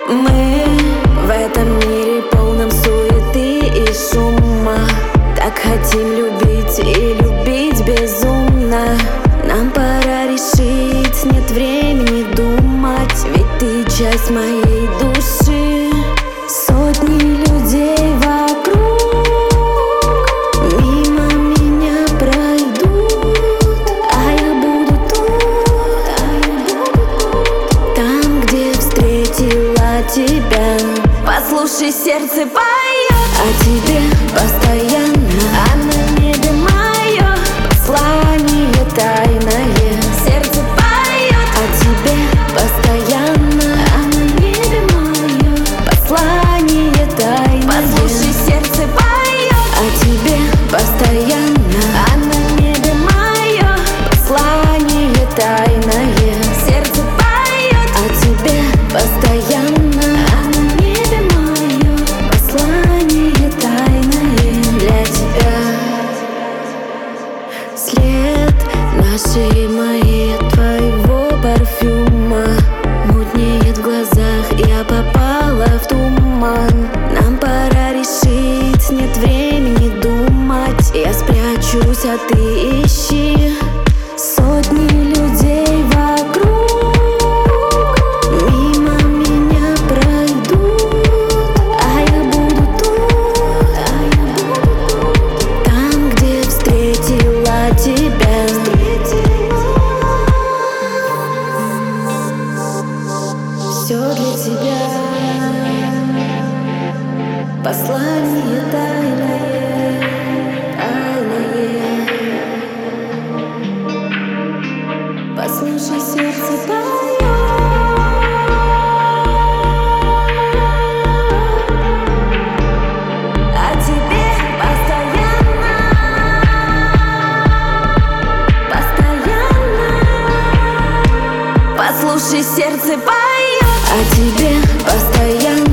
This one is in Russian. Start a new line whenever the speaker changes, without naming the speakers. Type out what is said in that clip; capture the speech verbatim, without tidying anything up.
Мы в этом мире полном суеты и шума. Так хотим любить и любить безумно. Нам пора решить, нет времени думать, ведь ты часть моей души. Сотни людей вокруг мимо меня пройдут, а я буду тут, а я буду тут, там, где встретила тебя. Послушай, сердце поет о тебе постоянно, а на небе мое послание тайное. Сердце поет о тебе постоянно, а на небе мое послание тайное. Послушай, сердце поет о тебе постоянно, а на небе мое послание тайное. Сердце поет о тебе постоянно, а на небе мое послание тайное для тебя. След нашей моей от твоего парфюма мутнеет в глазах, я попала в туман. Нам пора решить, нет времени думать, я спрячусь, а ты ищи. Сотни людей вокруг мимо меня пройдут, а я буду тут, а я буду тут, там, где встретила тебя. Все для тебя, послание тайное, тайное. Послушай, сердце поет о тебе постоянно, постоянно. Послушай, сердце поет о тебе постоянно.